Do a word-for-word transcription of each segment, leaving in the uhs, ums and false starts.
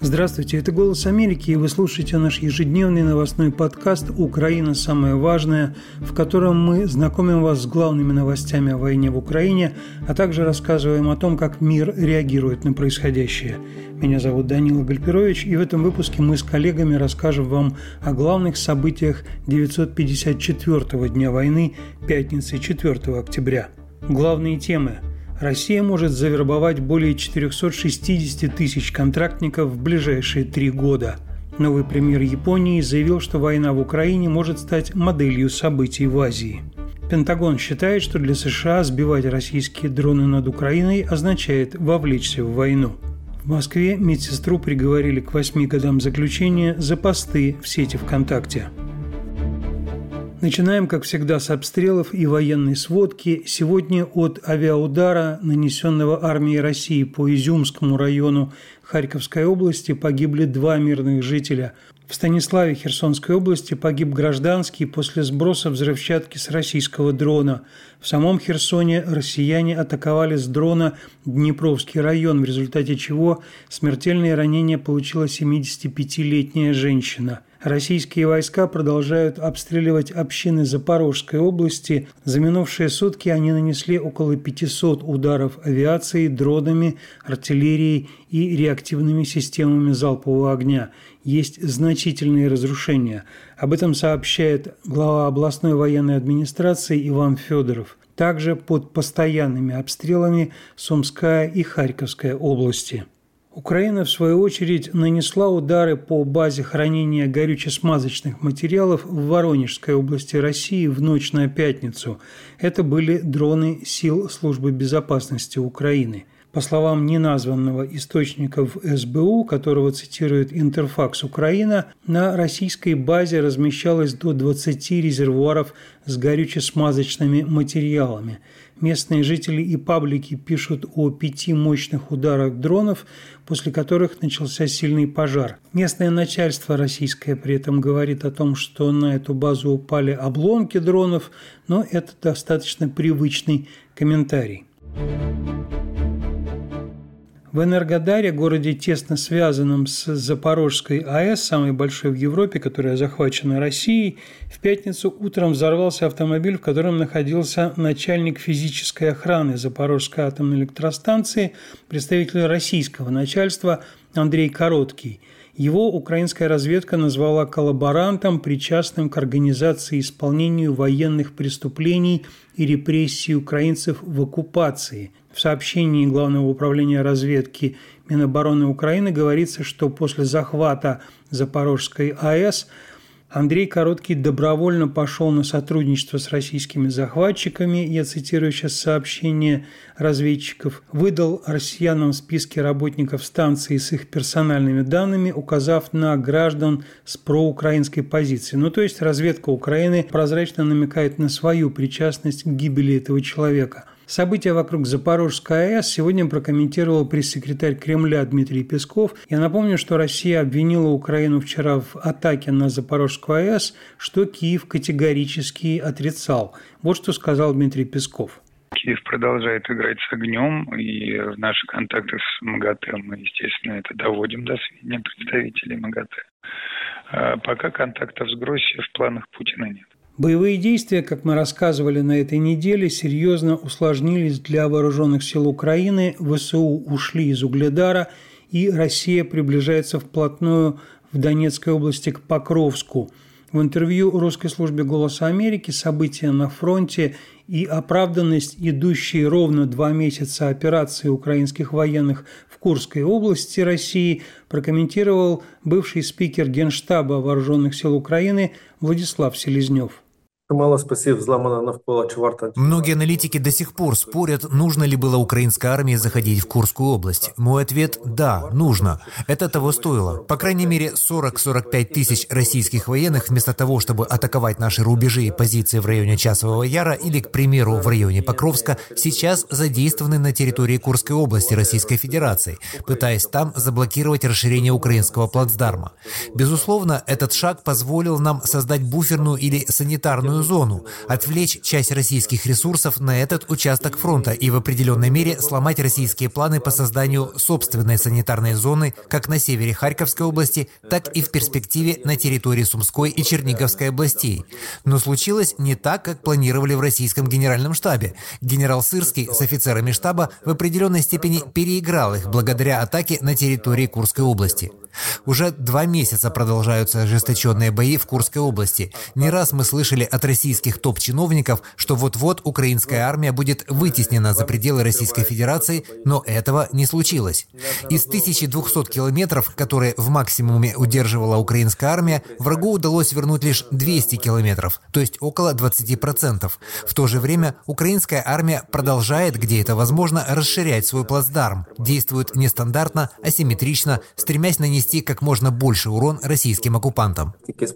Здравствуйте, это «Голос Америки», и вы слушаете наш ежедневный новостной подкаст «Украина. Самое важное», в котором мы знакомим вас с главными новостями о войне в Украине, а также рассказываем о том, как мир реагирует на происходящее. Меня зовут Данила Гальперович, и в этом выпуске мы с коллегами расскажем вам о главных событиях девятьсот пятьдесят четвёртого дня войны, пятницы четвёртого октября. Главные темы. Россия может завербовать более четыреста шестьдесят тысяч контрактников в ближайшие три года. Новый премьер Японии заявил, что война в Украине может стать моделью событий в Азии. Пентагон считает, что для США сбивать российские дроны над Украиной означает вовлечься в войну. В Москве медсестру приговорили к восьми годам заключения за посты в сети ВКонтакте. Начинаем, как всегда, с обстрелов и военной сводки. Сегодня от авиаудара, нанесенного армией России по Изюмскому району Харьковской области, погибли два мирных жителя. В Станиславе Херсонской области погиб гражданский после сброса взрывчатки с российского дрона. В самом Херсоне россияне атаковали с дрона Днепровский район, в результате чего смертельные ранения получила семидесятипятилетняя женщина. Российские войска продолжают обстреливать общины Запорожской области. За минувшие сутки они нанесли около пятисот ударов авиацией, дронами, артиллерией и реактивными системами залпового огня. Есть значительные разрушения. Об этом сообщает глава областной военной администрации Иван Федоров. Также под постоянными обстрелами Сумская и Харьковская области. Украина, в свою очередь, нанесла удары по базе хранения горюче-смазочных материалов в Воронежской области России в ночь на пятницу. Это были дроны сил Службы безопасности Украины. По словам неназванного источника в эс бэ у, которого цитирует Интерфакс Украина, на российской базе размещалось до двадцати резервуаров с горюче-смазочными материалами. Местные жители и паблики пишут о пяти мощных ударах дронов, после которых начался сильный пожар. Местное начальство российское при этом говорит о том, что на эту базу упали обломки дронов, но это достаточно привычный комментарий. В Энергодаре, городе, тесно связанном с Запорожской АЭС, самой большой в Европе, которая захвачена Россией, в пятницу утром взорвался автомобиль, в котором находился начальник физической охраны Запорожской атомной электростанции, представитель российского начальства Андрей Короткий. Его украинская разведка назвала коллаборантом, причастным к организации и исполнению военных преступлений и репрессий украинцев в оккупации. В сообщении Главного управления разведки Минобороны Украины говорится, что после захвата Запорожской АЭС Андрей Короткий добровольно пошел на сотрудничество с российскими захватчиками, я цитирую сейчас сообщение разведчиков, выдал россиянам списки работников станции с их персональными данными, указав на граждан с проукраинской позицией. Ну, то есть разведка Украины прозрачно намекает на свою причастность к гибели этого человека. События вокруг Запорожской АЭС сегодня прокомментировал пресс-секретарь Кремля Дмитрий Песков. Я напомню, что Россия обвинила Украину вчера в атаке на Запорожскую АЭС, что Киев категорически отрицал. Вот что сказал Дмитрий Песков. Киев продолжает играть с огнем, и в наших контактах с МАГАТЭ мы, естественно, это доводим до сведения представителей МАГАТЭ. А пока контактов с Гроссией в планах Путина нет. Боевые действия, как мы рассказывали на этой неделе, серьезно усложнились для вооруженных сил Украины. ВСУ ушли из Угледара, и Россия приближается вплотную в Донецкой области к Покровску. В интервью русской службе «Голоса Америки» события на фронте и оправданность идущей ровно два месяца операции украинских военных в Курской области России прокомментировал бывший спикер Генштаба Вооруженных сил Украины Владислав Селезнев. Многие аналитики до сих пор спорят, нужно ли было украинской армии заходить в Курскую область. Мой ответ – да, нужно. Это того стоило. По крайней мере, сорок-сорок пять тысяч российских военных вместо того, чтобы атаковать наши рубежи и позиции в районе Часового Яра или, к примеру, в районе Покровска, сейчас задействованы на территории Курской области Российской Федерации, пытаясь там заблокировать расширение украинского плацдарма. Безусловно, этот шаг позволил нам создать буферную или санитарную санитарную зону, отвлечь часть российских ресурсов на этот участок фронта и в определенной мере сломать российские планы по созданию собственной санитарной зоны как на севере Харьковской области, так и в перспективе на территории Сумской и Черниговской областей. Но случилось не так, как планировали в российском генеральном штабе. Генерал Сырский с офицерами штаба в определенной степени переиграл их благодаря атаке на территории Курской области. Уже два месяца продолжаются ожесточенные бои в Курской области. Не раз мы слышали от российских топ-чиновников, что вот-вот украинская армия будет вытеснена за пределы Российской Федерации, но этого не случилось. Из тысячи двухсот километров, которые в максимуме удерживала украинская армия, врагу удалось вернуть лишь двести километров, то есть около двадцати процентов. В то же время украинская армия продолжает, где это возможно, расширять свой плацдарм, действует нестандартно, асимметрично, стремясь нанести как можно больше урон российским оккупантам.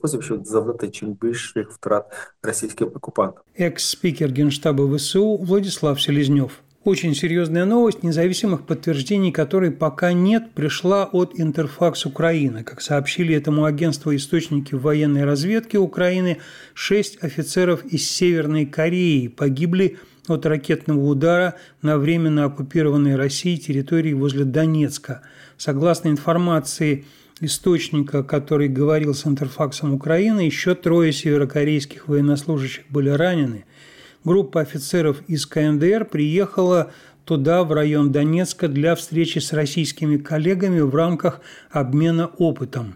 Экс-спикер Генштаба ВСУ Владислав Селезнев. Очень серьезная новость, независимых подтверждений которой пока нет, пришла от Интерфакс Украина. Как сообщили этому агентству источники военной разведки Украины, шесть офицеров из Северной Кореи погибли от ракетного удара на временно оккупированной Россией территории возле Донецка. Согласно информации источника, который говорил с Интерфаксом Украины, еще трое северокорейских военнослужащих были ранены. Группа офицеров из ка эн дэ эр приехала туда, в район Донецка, для встречи с российскими коллегами в рамках обмена опытом.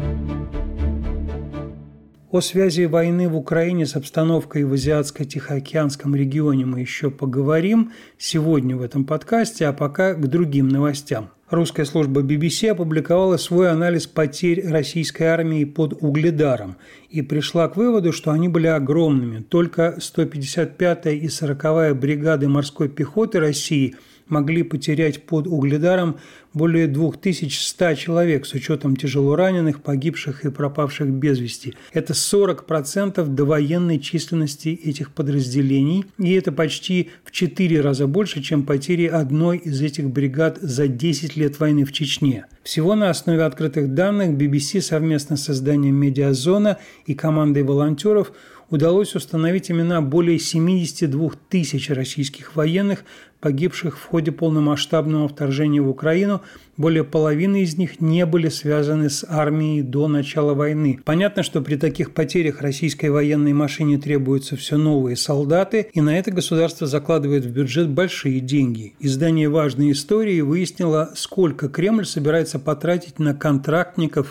О связи войны в Украине с обстановкой в Азиатско-Тихоокеанском регионе мы еще поговорим сегодня в этом подкасте, а пока к другим новостям. Русская служба би би си опубликовала свой анализ потерь российской армии под Угледаром и пришла к выводу, что они были огромными. Только сто пятьдесят пятая и сороковая бригады морской пехоты России могли потерять под Угледаром более две тысячи сто человек с учетом тяжелораненых, погибших и пропавших без вести. Это сорок процентов довоенной численности этих подразделений, и это почти в четыре раза больше, чем потери одной из этих бригад за десять лет войны в Чечне. Всего на основе открытых данных би би си совместно с изданием «Медиазона» и командой волонтеров удалось установить имена более семидесяти двух тысяч российских военных, погибших в ходе полномасштабного вторжения в Украину. Более половины из них не были связаны с армией до начала войны. Понятно, что при таких потерях российской военной машине требуются все новые солдаты, и на это государство закладывает в бюджет большие деньги. Издание «Важные истории» выяснило, сколько Кремль собирается потратить на контрактников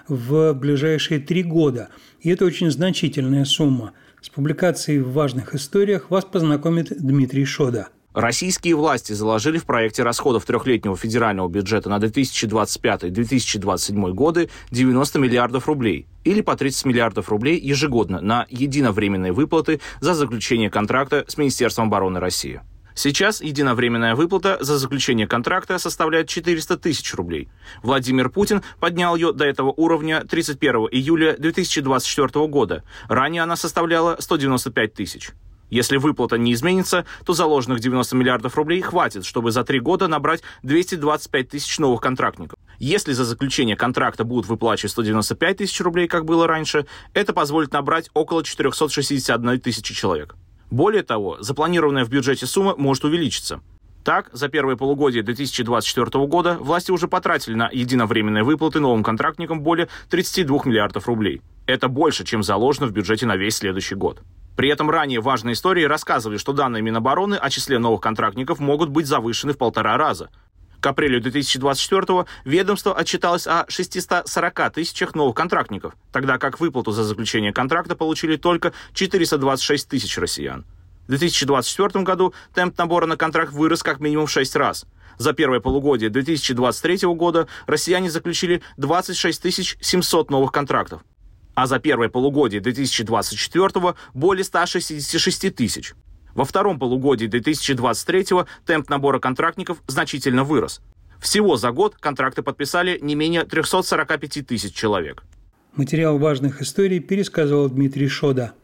в ближайшие три года. И это очень значительная сумма. С публикацией в «Важных историях» вас познакомит Дмитрий Шода. Российские власти заложили в проекте расходов трехлетнего федерального бюджета на две тысячи двадцать пятый - две тысячи двадцать седьмой годы девяносто миллиардов рублей или по тридцать миллиардов рублей ежегодно на единовременные выплаты за заключение контракта с Министерством обороны России. Сейчас единовременная выплата за заключение контракта составляет четыреста тысяч рублей. Владимир Путин поднял ее до этого уровня тридцать первого июля две тысячи двадцать четвёртого года. Ранее она составляла сто девяносто пять тысяч. Если выплата не изменится, то заложенных девяносто миллиардов рублей хватит, чтобы за три года набрать двести двадцать пять тысяч новых контрактников. Если за заключение контракта будут выплачивать сто девяносто пять тысяч рублей, как было раньше, это позволит набрать около четыреста шестьдесят одна тысяча человек. Более того, запланированная в бюджете сумма может увеличиться. Так, за первое полугодие две тысячи двадцать четвёртого года власти уже потратили на единовременные выплаты новым контрактникам более тридцати двух миллиардов рублей. Это больше, чем заложено в бюджете на весь следующий год. При этом ранее важные истории рассказывали, что данные Минобороны о числе новых контрактников могут быть завышены в полтора раза. К апрелю две тысячи двадцать четвёртого ведомство отчиталось о шестистах сорока тысячах новых контрактников, тогда как выплату за заключение контракта получили только четыреста двадцать шесть тысяч россиян. В две тысячи двадцать четвёртом году темп набора на контракт вырос как минимум в шесть раз. За первое полугодие две тысячи двадцать третьего года россияне заключили двадцать шесть тысяч семьсот новых контрактов, а за первое полугодие две тысячи двадцать четвёртого более ста шестидесяти шести тысяч. Во втором полугодии две тысячи двадцать третьего темп набора контрактников значительно вырос. Всего за год контракты подписали не менее трехсот сорока пяти тысяч человек. Материал «Важных историй» пересказывал Дмитрий Шода.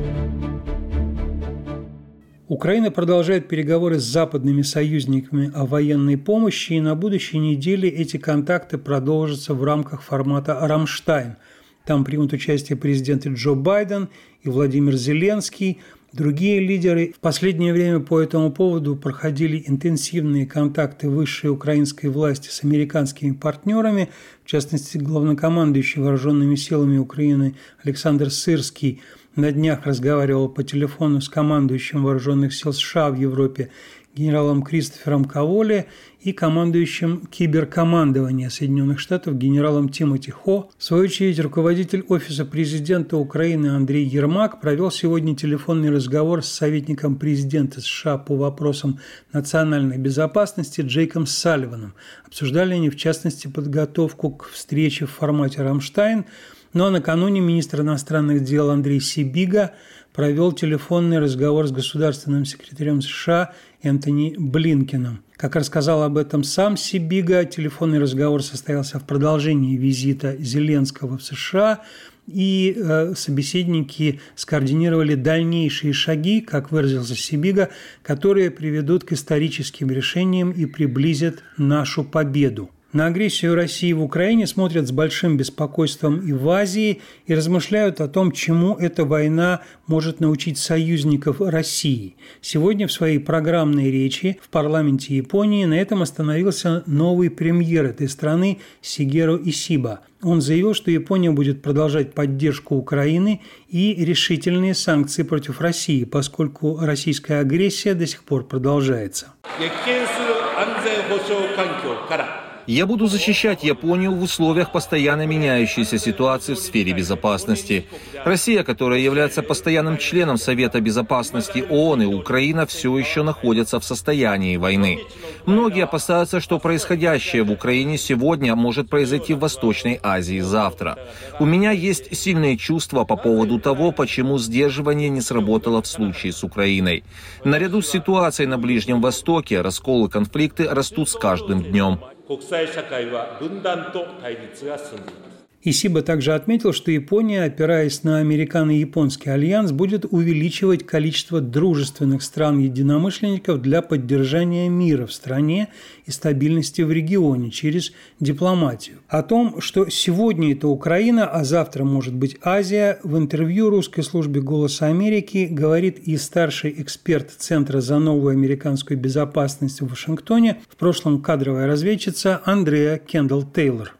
Украина продолжает переговоры с западными союзниками о военной помощи, и на будущей неделе эти контакты продолжатся в рамках формата «Рамштайн». Там примут участие президенты Джо Байден и Владимир Зеленский. Другие лидеры. В последнее время по этому поводу проходили интенсивные контакты высшей украинской власти с американскими партнерами, в частности, главнокомандующий вооруженными силами Украины Александр Сырский на днях разговаривал по телефону с командующим вооруженных сил США в Европе генералом Кристофером Коволи и командующим киберкомандования Соединенных Штатов генералом Тимоти Хо. В свою очередь, руководитель Офиса президента Украины Андрей Ермак провел сегодня телефонный разговор с советником президента США по вопросам национальной безопасности Джейком Салливаном. Обсуждали они, в частности, подготовку к встрече в формате «Рамштайн». Ну а накануне министр иностранных дел Андрей Сибига провел телефонный разговор с государственным секретарем США Энтони Блинкеном. Как рассказал об этом сам Сибига, телефонный разговор состоялся в продолжении визита Зеленского в США, и э, собеседники скоординировали дальнейшие шаги, как выразился Сибига, которые приведут к историческим решениям и приблизят нашу победу. На агрессию России в Украине смотрят с большим беспокойством и в Азии и размышляют о том, чему эта война может научить союзников России. Сегодня в своей программной речи в парламенте Японии на этом остановился новый премьер этой страны Сигеру Исиба. Он заявил, что Япония будет продолжать поддержку Украины и решительные санкции против России, поскольку российская агрессия до сих пор продолжается. Я буду защищать Японию в условиях постоянно меняющейся ситуации в сфере безопасности. Россия, которая является постоянным членом Совета безопасности ООН, и Украина все еще находятся в состоянии войны. Многие опасаются, что происходящее в Украине сегодня может произойти в Восточной Азии завтра. У меня есть сильные чувства по поводу того, почему сдерживание не сработало в случае с Украиной. Наряду с ситуацией на Ближнем Востоке расколы и конфликты растут с каждым днем. Исиба также отметил, что Япония, опираясь на американо-японский альянс, будет увеличивать количество дружественных стран-единомышленников для поддержания мира в стране и стабильности в регионе через дипломатию. О том, что сегодня это Украина, а завтра может быть Азия, в интервью русской службе «Голоса Америки» говорит и старший эксперт Центра за новую американскую безопасность в Вашингтоне, в прошлом кадровая разведчица Андреа Кендалл-Тейлор.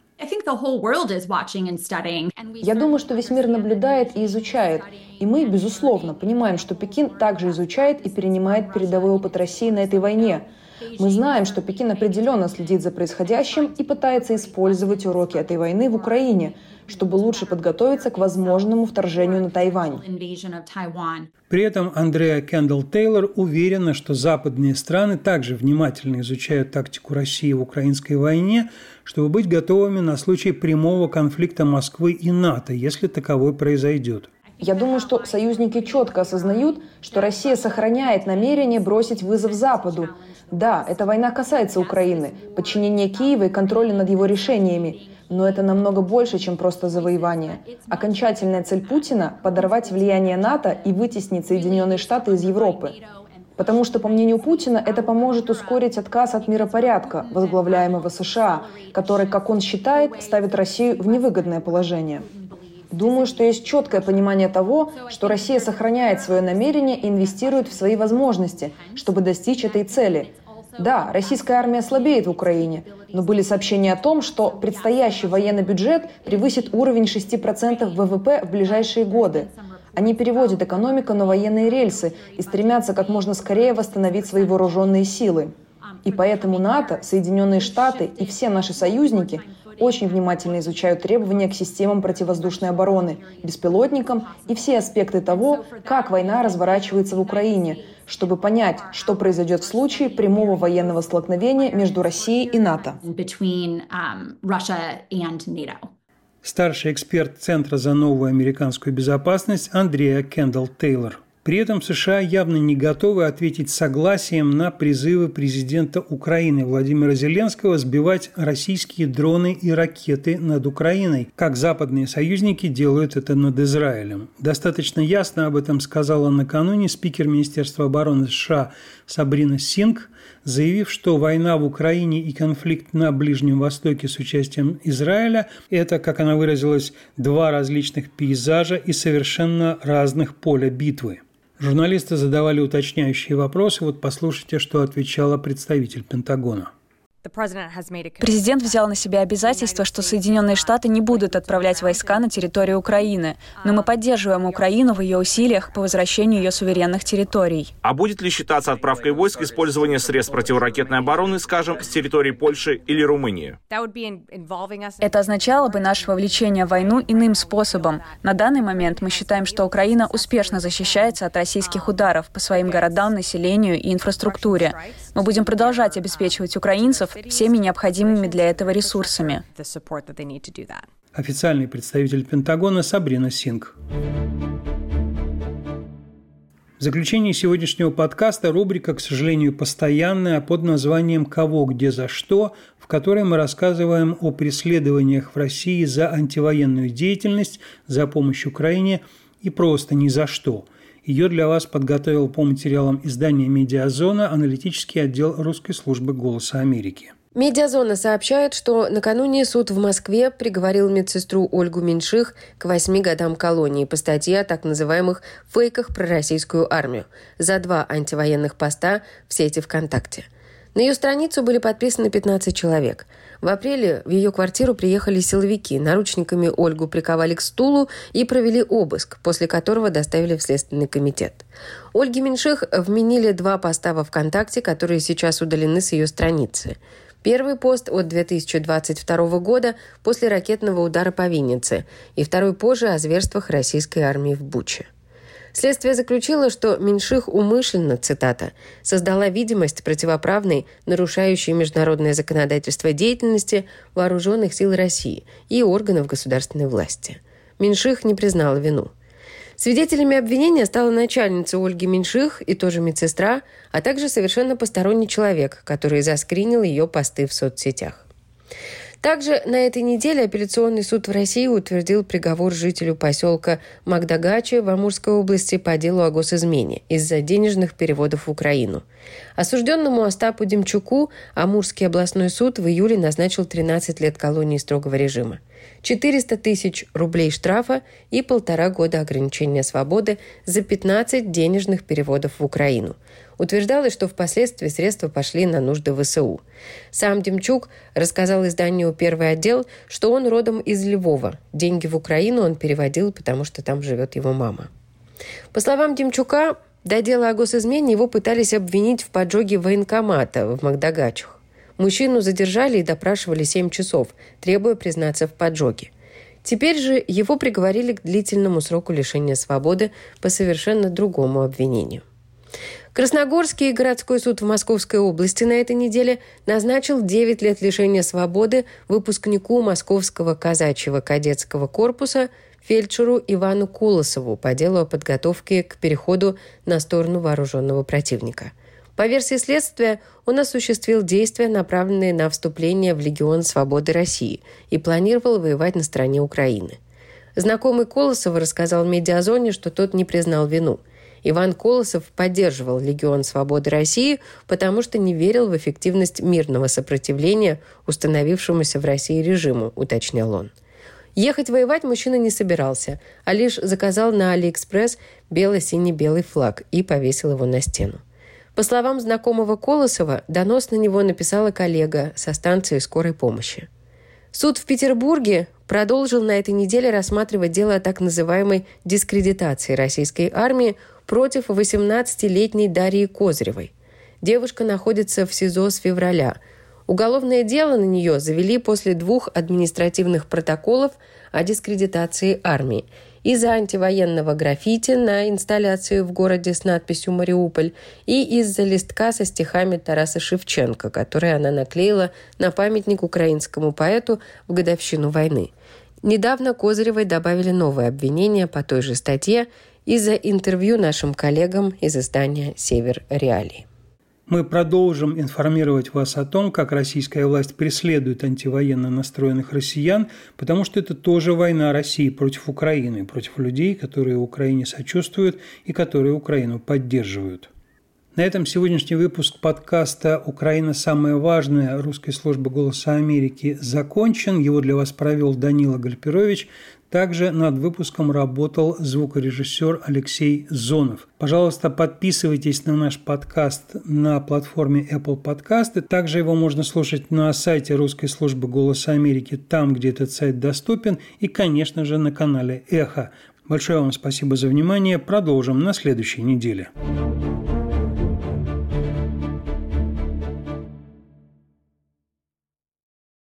Я думаю, что весь мир наблюдает и изучает. И мы, безусловно, понимаем, что Пекин также изучает и перенимает передовой опыт России на этой войне. Мы знаем, что Пекин определенно следит за происходящим и пытается использовать уроки этой войны в Украине, чтобы лучше подготовиться к возможному вторжению на Тайвань. При этом Андреа Кендалл-Тейлор уверена, что западные страны также внимательно изучают тактику России в украинской войне, чтобы быть готовыми на случай прямого конфликта Москвы и НАТО, если таковой произойдет. Я думаю, что союзники четко осознают, что Россия сохраняет намерение бросить вызов Западу. Да, эта война касается Украины, подчинения Киева и контроля над его решениями. Но это намного больше, чем просто завоевание. Окончательная цель Путина – подорвать влияние НАТО и вытеснить Соединенные Штаты из Европы. Потому что, по мнению Путина, это поможет ускорить отказ от миропорядка, возглавляемого США, который, как он считает, ставит Россию в невыгодное положение. Думаю, что есть четкое понимание того, что Россия сохраняет свое намерение и инвестирует в свои возможности, чтобы достичь этой цели. Да, российская армия слабеет в Украине, но были сообщения о том, что предстоящий военный бюджет превысит уровень шести процентов вэ вэ пэ в ближайшие годы. Они переводят экономику на военные рельсы и стремятся как можно скорее восстановить свои вооруженные силы. И поэтому НАТО, Соединенные Штаты и все наши союзники очень внимательно изучают требования к системам противовоздушной обороны, беспилотникам и все аспекты того, как война разворачивается в Украине, чтобы понять, что произойдет в случае прямого военного столкновения между Россией и НАТО. Старший эксперт Центра за новую американскую безопасность Андреа Кендалл-Тейлор. При этом США явно не готовы ответить согласием на призывы президента Украины Владимира Зеленского сбивать российские дроны и ракеты над Украиной, как западные союзники делают это над Израилем. Достаточно ясно об этом сказала накануне спикер Министерства обороны США Сабрина Сингх. заявив, что война в Украине и конфликт на Ближнем Востоке с участием Израиля – это, как она выразилась, два различных пейзажа и совершенно разных поля битвы. Журналисты задавали уточняющие вопросы, вот послушайте, что отвечала представитель Пентагона. Президент взял на себя обязательство, что Соединенные Штаты не будут отправлять войска на территорию Украины, но мы поддерживаем Украину в ее усилиях по возвращению ее суверенных территорий. А будет ли считаться отправкой войск использование средств противоракетной обороны, скажем, с территории Польши или Румынии? Это означало бы наше вовлечение в войну иным способом. На данный момент мы считаем, что Украина успешно защищается от российских ударов по своим городам, населению и инфраструктуре. Мы будем продолжать обеспечивать украинцев всеми необходимыми для этого ресурсами. Официальный представитель Пентагона Сабрина Сингх. В заключении сегодняшнего подкаста рубрика, к сожалению, постоянная, под названием «Кого, где, за что», в которой мы рассказываем о преследованиях в России за антивоенную деятельность, за помощь Украине и просто ни за что. Ее для вас подготовил по материалам издания «Медиазона» аналитический отдел русской службы «Голоса Америки». «Медиазона» сообщает, что накануне суд в Москве приговорил медсестру Ольгу Меньших к восьми годам колонии по статье о так называемых фейках про российскую армию за два антивоенных поста в сети ВКонтакте. На ее страницу были подписаны пятнадцать человек. В апреле в ее квартиру приехали силовики, наручниками Ольгу приковали к стулу и провели обыск, после которого доставили в Следственный комитет. Ольге Меньших вменили два поста во ВКонтакте, которые сейчас удалены с ее страницы. Первый пост от две тысячи двадцать второго года после ракетного удара по Виннице, и второй позже о зверствах российской армии в Буче. Следствие заключило, что Меньших умышленно, цитата, «создала видимость противоправной, нарушающей международное законодательство деятельности вооруженных сил России и органов государственной власти». Меньших не признала вину. Свидетелями обвинения стала начальница Ольги Меньших и тоже медсестра, а также совершенно посторонний человек, который заскринил ее посты в соцсетях. Также на этой неделе апелляционный суд в России утвердил приговор жителю поселка Магдагачи в Амурской области по делу о госизмене из-за денежных переводов в Украину. Осужденному Остапу Демчуку Амурский областной суд в июле назначил тринадцать лет колонии строгого режима, четыреста тысяч рублей штрафа и полтора года ограничения свободы за пятнадцать денежных переводов в Украину. Утверждалось, что впоследствии средства пошли на нужды ВСУ. Сам Демчук рассказал изданию «Первый отдел», что он родом из Львова. Деньги в Украину он переводил, потому что там живет его мама. По словам Демчука, до дела о госизмене его пытались обвинить в поджоге военкомата в Магдагачах. Мужчину задержали и допрашивали семь часов, требуя признаться в поджоге. Теперь же его приговорили к длительному сроку лишения свободы по совершенно другому обвинению. Красногорский городской суд в Московской области на этой неделе назначил девять лет лишения свободы выпускнику Московского казачьего кадетского корпуса фельдшеру Ивану Колосову по делу о подготовке к переходу на сторону вооруженного противника. По версии следствия, он осуществил действия, направленные на вступление в Легион Свободы России, и планировал воевать на стороне Украины. Знакомый Колосова рассказал «Медиазоне», что тот не признал вину. Иван Колосов поддерживал Легион Свободы России, потому что не верил в эффективность мирного сопротивления установившемуся в России режиму, уточнял он. Ехать воевать мужчина не собирался, а лишь заказал на Алиэкспресс бело-синий-белый флаг и повесил его на стену. По словам знакомого Колосова, донос на него написала коллега со станции скорой помощи. Суд в Петербурге продолжил на этой неделе рассматривать дело о так называемой дискредитации российской армии против восемнадцатилетней Дарьи Козыревой. Девушка находится в СИЗО с февраля. Уголовное дело на нее завели после двух административных протоколов о дискредитации армии из-за антивоенного граффити на инсталляции в городе с надписью «Мариуполь» и из-за листка со стихами Тараса Шевченко, который она наклеила на памятник украинскому поэту в годовщину войны. Недавно Козыревой добавили новое обвинение по той же статье из-за интервью нашим коллегам из издания «Север Реалии». Мы продолжим информировать вас о том, как российская власть преследует антивоенно настроенных россиян, потому что это тоже война России против Украины, против людей, которые Украине сочувствуют и которые Украину поддерживают. На этом сегодняшний выпуск подкаста «Украина. Самое важное» русской службы «Голоса Америки» закончен. Его для вас провел Данила Гальперович. Также над выпуском работал звукорежиссер Алексей Зонов. Пожалуйста, подписывайтесь на наш подкаст на платформе Apple Podcasts. Также его можно слушать на сайте русской службы «Голоса Америки», там, где этот сайт доступен, и, конечно же, на канале «Эхо». Большое вам спасибо за внимание. Продолжим на следующей неделе.